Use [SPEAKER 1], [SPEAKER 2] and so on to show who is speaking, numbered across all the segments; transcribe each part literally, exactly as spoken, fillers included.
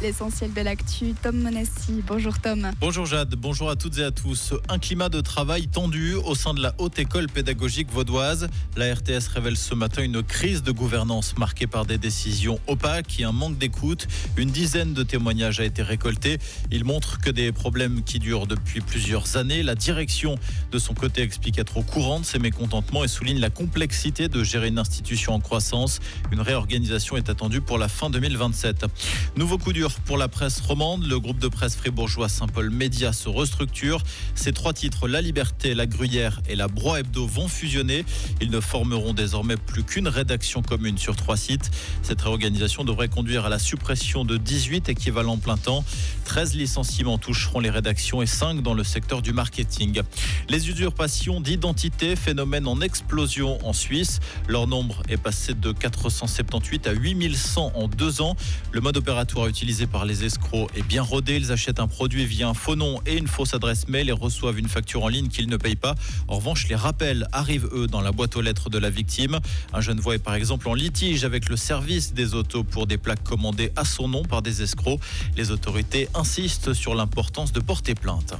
[SPEAKER 1] l'essentiel de l'actu. Tom Monassi, bonjour Tom.
[SPEAKER 2] Bonjour Jade, bonjour à toutes et à tous. Un climat de travail tendu au sein de la Haute École Pédagogique Vaudoise. La R T S révèle ce matin une crise de gouvernance marquée par des décisions opaques et un manque d'écoute. Une dizaine de témoignages a été récolté. Il montre que des problèmes qui durent depuis plusieurs années. La direction, de son côté, explique être au courant de ces mécontentements et souligne la complexité de gérer une institution en croissance. Une réorganisation est attendue pour la fin deux mille vingt-sept. Nouveau coup dur pour la presse romande. Le groupe de presse fribourgeois Saint-Paul Média se restructure. Ces trois titres, La Liberté, La Gruyère et La Broye Hebdo, vont fusionner. Ils ne formeront désormais plus qu'une rédaction commune sur trois sites. Cette réorganisation devrait conduire à la suppression de dix-huit équivalents plein temps. treize licenciements toucheront les rédactions et cinq dans le secteur du marketing. Les usurpations d'identité, phénomène en explosion en Suisse. Leur nombre est passé de quatre cent soixante-dix-huit à huit mille cent en deux ans. Le mode opératoire utilisé par les escrocs est bien rodé. Ils achètent un produit via un faux nom et une fausse adresse mail et reçoivent une facture en ligne qu'ils ne payent pas. En revanche, les rappels arrivent, eux, dans la boîte aux lettres de la victime. Un Genevois est par exemple en litige avec le service des autos pour des plaques commandées à son nom par des escrocs. Les autorités insistent sur l'importance de porter plainte.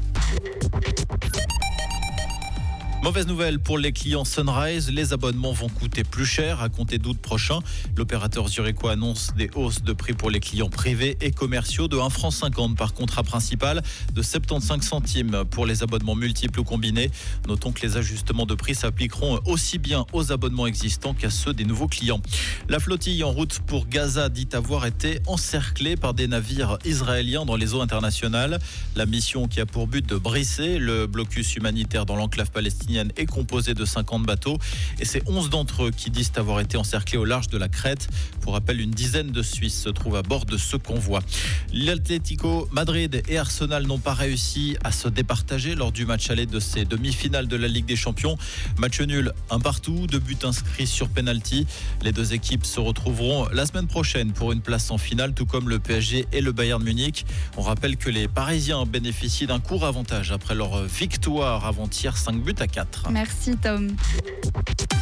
[SPEAKER 2] Mauvaise nouvelle pour les clients Sunrise, les abonnements vont coûter plus cher à compter d'août prochain. L'opérateur zurichois annonce des hausses de prix pour les clients privés et commerciaux de un franc cinquante par contrat principal, de soixante-quinze centimes pour les abonnements multiples ou combinés. Notons que les ajustements de prix s'appliqueront aussi bien aux abonnements existants qu'à ceux des nouveaux clients. La flottille en route pour Gaza dit avoir été encerclée par des navires israéliens dans les eaux internationales. La mission, qui a pour but de briser le blocus humanitaire dans l'enclave palestinienne, est composée de cinquante bateaux et c'est onze d'entre eux qui disent avoir été encerclés au large de la Crète. Pour rappel, une dizaine de Suisses se trouvent à bord de ce convoi. L'Atlético Madrid et Arsenal n'ont pas réussi à se départager lors du match aller de ces demi-finales de la Ligue des Champions. Match nul, un partout, deux buts inscrits sur penalty. Les deux équipes se retrouveront la semaine prochaine pour une place en finale, tout comme le P S G et le Bayern Munich. On rappelle que les Parisiens bénéficient d'un court avantage après leur victoire avant-hier, cinq buts à quatre.
[SPEAKER 1] Merci Tom.